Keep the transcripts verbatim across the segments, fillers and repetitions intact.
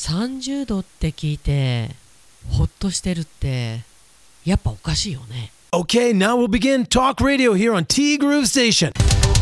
さんじゅうどって聞いてほっとしてるってやっぱおかしいよね。 Okay, now we'll begin Talk Radio here on T Groove Station.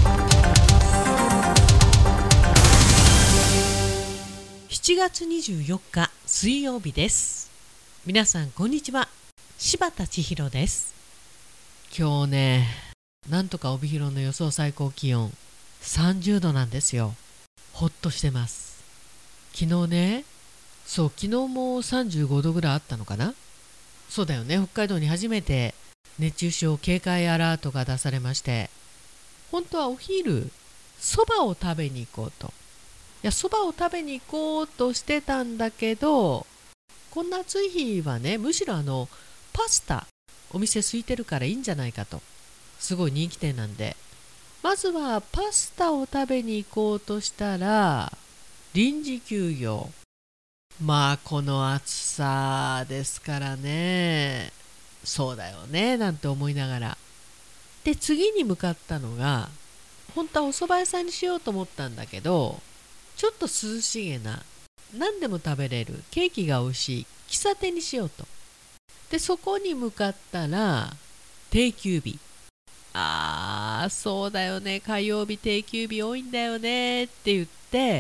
しちがつにじゅうよっか水曜日です。皆さんこんにちは、柴田千尋です。今日ね、なんとか帯広の予想最高気温さんじゅうどなんですよ。ほっとしてます。昨日ね、そう昨日もさんじゅうごどぐらいあったのかな。そうだよね、北海道に初めて熱中症警戒アラートが出されまして、本当はお昼そばを食べに行こうと、いやそばを食べに行こうとしてたんだけど、こんな暑い日はね、むしろあのパスタお店空いてるからいいんじゃないかと、すごい人気店なんで、まずはパスタを食べに行こうとしたら臨時休業。まあこの暑さですからね、そうだよねなんて思いながら、で次に向かったのが、本当はお蕎麦屋さんにしようと思ったんだけど、ちょっと涼しげな何でも食べれるケーキが美味しい喫茶店にしようと。でそこに向かったら定休日。ああそうだよね、火曜日定休日多いんだよねって言って、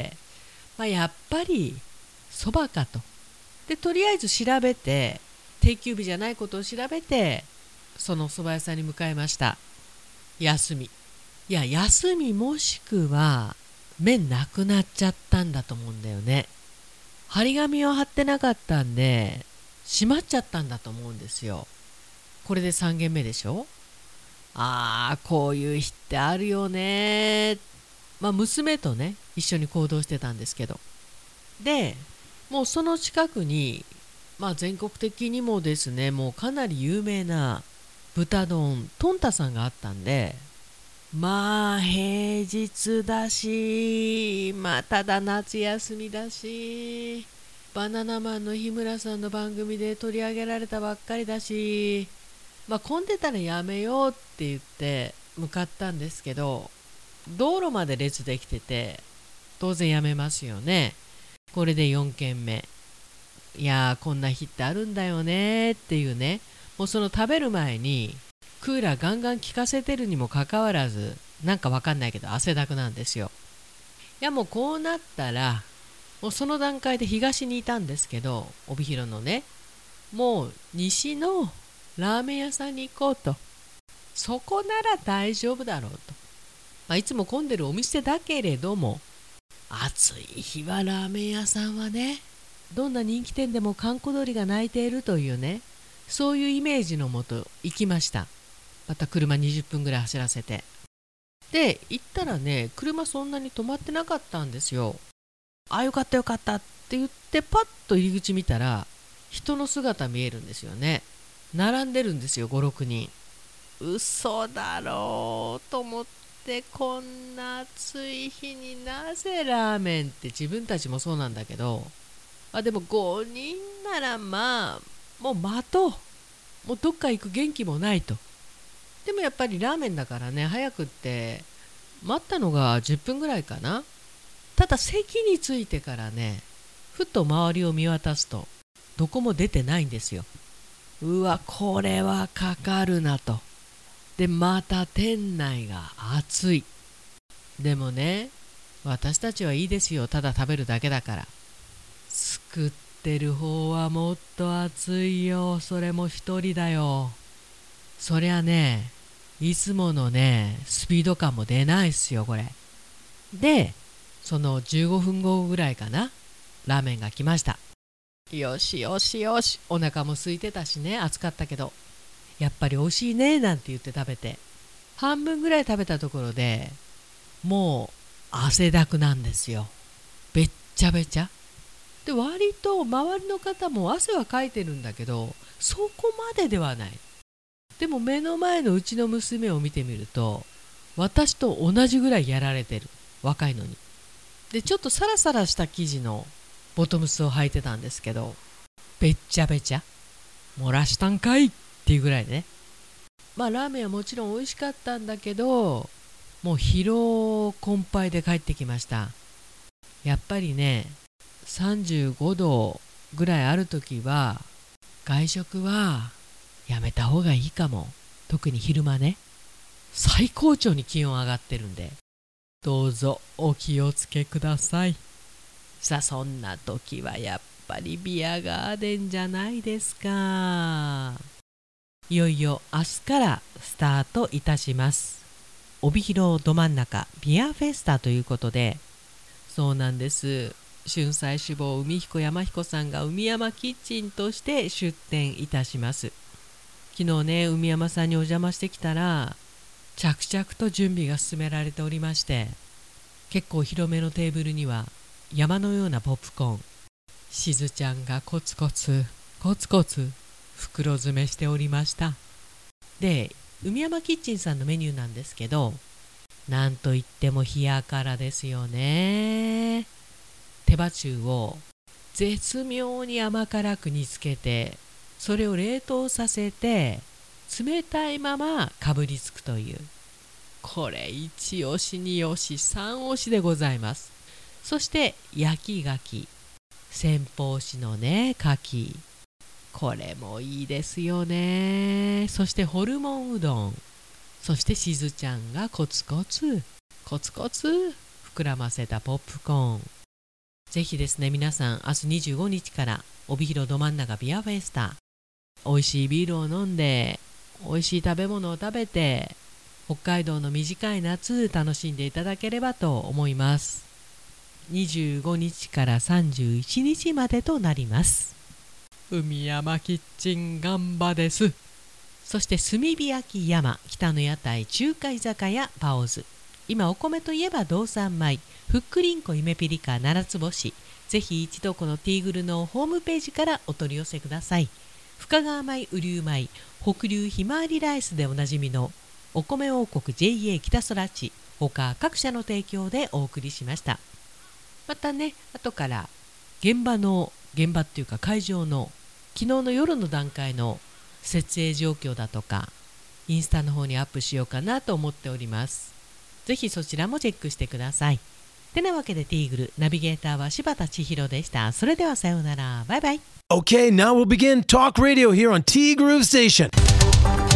まあ、やっぱりそばかと。でとりあえず調べて、定休日じゃないことを調べて、そのお蕎麦屋さんに向かいました。休み、いや休みもしくは麺なくなっちゃったんだと思うんだよね。張り紙を貼ってなかったんで閉まっちゃったんだと思うんですよ。これでさん軒目でしょ。ああこういう日ってあるよね。まあ娘とね一緒に行動してたんですけど、でもうその近くに、まあ全国的にもですね、もうかなり有名な豚丼トンタさんがあったんで、まあ平日だし、まあただ夏休みだし、バナナマンの日村さんの番組で取り上げられたばっかりだし、まあ混んでたらやめようって言って向かったんですけど、道路まで列できてて当然やめますよね。これでよん軒目。いやーこんな日ってあるんだよねっていうね、もうその食べる前にクーラーガンガン効かせてるにもかかわらず、なんかわかんないけど汗だくなんですよ。いやもうこうなったら、もうその段階で東にいたんですけど、帯広のね、もう西のラーメン屋さんに行こうと。そこなら大丈夫だろうと。まあ、いつも混んでるお店だけれども、暑い日はラーメン屋さんはね、どんな人気店でも閑古鳥が鳴いているというね、そういうイメージのもと行きました。また車にじゅっぷんぐらい走らせて、で行ったらね、車そんなに止まってなかったんですよ。あ、よかったよかったって言ってパッと入り口見たら人の姿見えるんですよね。並んでるんですよ、ごろくにん。嘘だろうと思って、こんな暑い日になぜラーメンって、自分たちもそうなんだけど、あでもごにんならまあもう待とう、もうどっか行く元気もないと。でもやっぱりラーメンだからね、早くって待ったのがじゅっぷんぐらいかな。ただ席に着いてからね、ふと周りを見渡すとどこも出てないんですよ。うわこれはかかるなと。でまた店内が暑い。でもね、私たちはいいですよ、ただ食べるだけだから。作ってる方はもっと暑いよ、それも一人だよ。そりゃね、いつものねスピード感も出ないっすよこれ。でそのじゅうごふんごぐらいかな、ラーメンが来ました。よしよしよし、お腹も空いてたしね、暑かったけどやっぱり美味しいねなんて言って食べて、半分ぐらい食べたところでもう汗だくなんですよ。べっちゃべちゃで、割と周りの方も汗はかいてるんだけどそこまでではない。でも目の前のうちの娘を見てみると、私と同じぐらいやられてる、若いのに。でちょっとサラサラした生地のボトムスを履いてたんですけど、べっちゃべちゃ、漏らしたんかいっていうぐらいね。まあラーメンはもちろん美味しかったんだけど、もう疲労困憊で帰ってきました。やっぱりね、 さんじゅうごどぐらいあるときは外食はやめた方がいいかも。特に昼間ね、最高潮に気温上がってるんで、どうぞお気をつけください。さあ、そんな時はやっぱりビアガーデンじゃないですか。いよいよ明日からスタートいたします。帯広ど真ん中ビアフェスタということで、そうなんです。春菜志望海彦山彦さんが海山キッチンとして出店いたします。昨日ね、海山さんにお邪魔してきたら、着々と準備が進められておりまして、結構広めのテーブルには山のようなポップコーン、しずちゃんがコツコツコツコツ袋詰めしておりました。で、海山キッチンさんのメニューなんですけど、なんといっても冷やからですよね。手羽中を絶妙に甘辛く煮つけて、それを冷凍させて冷たいままかぶりつくという、これいち押しに押しさん押しでございます。そして焼き牡蠣、先方市のね牡蠣、これもいいですよね。そしてホルモンうどん、そしてしずちゃんがコツコツコツコツ膨らませたポップコーン。ぜひですね、皆さん明日にじゅうごにちから帯広ど真ん中ビアフェスタ、美味しいビールを飲んで、美味しい食べ物を食べて、北海道の短い夏楽しんでいただければと思います。にじゅうごにちからさんじゅういちにちまでとなります。海山キッチンガンバです。そして炭火焼き山北の屋台中華居酒屋パオズ、今お米といえば道産米、ふっくりんこ夢ピリカ七つ星、ぜひ一度このティーグルのホームページからお取り寄せください。深川米、雨竜米、北流ひまわりライスでおなじみのお米王国 ジェイエー 北空地、他各社の提供でお送りしました。またね、後から現場の現場っていうか会場の昨日の夜の段階の設営状況だとかインスタの方にアップしようかなと思っております。ぜひそちらもチェックしてください。てなわけでティーグルナビゲーターは柴田千尋でした。それではさようなら、バイバイ。 Okay, now we'll begin Talk Radio here on T Groove Station.